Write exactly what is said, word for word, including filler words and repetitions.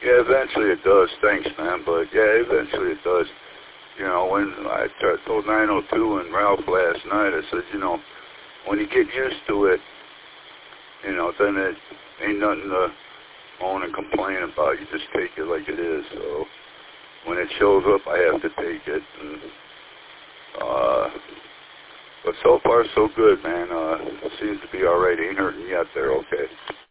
Yeah, eventually it does. Thanks, man. But yeah, eventually it does. You know, when I told nine oh two and Ralph last night, I said, you know, when you get used to it, you know, then it ain't nothing to moan and complain about. You just take it like it is. So when it shows up, I have to take it. And, uh, but so far, so good, man. Uh, it seems to be all right. Ain't hurting yet. They're okay.